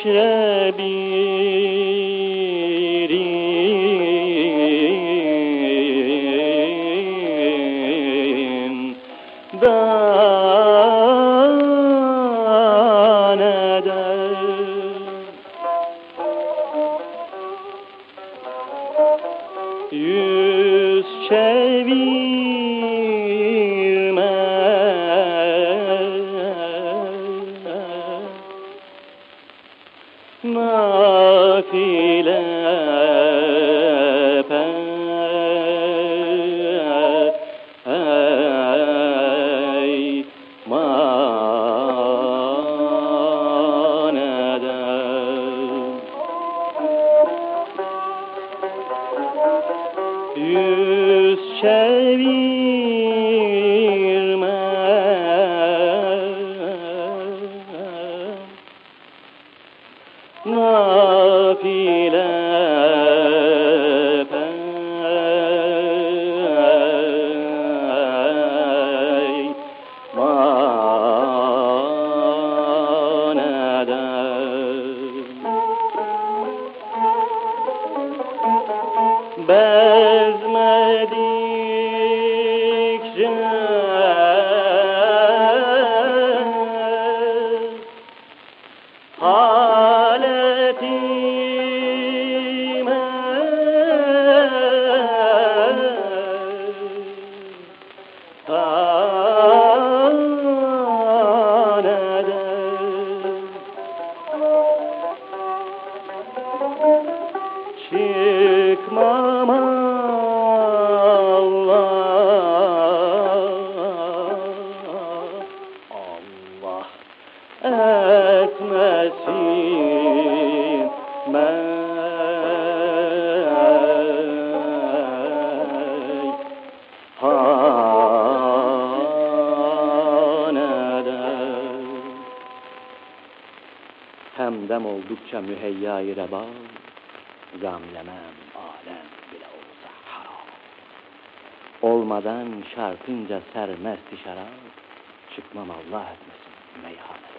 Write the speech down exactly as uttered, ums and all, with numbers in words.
meşrebirin dan eder. Yüz çevirme nafile peyman eder. Yüz çevirme nafile peyman eder. Bezmedikçe haletime tan eder. Çıkmam Allah, Allah etmesin meyhan eder. Hemdem oldukça müheyya-i reba, gamlemem alem bile olsa haram. Olmadan şarkınca sermest şarap, çıkmam Allah etmesin meyhane.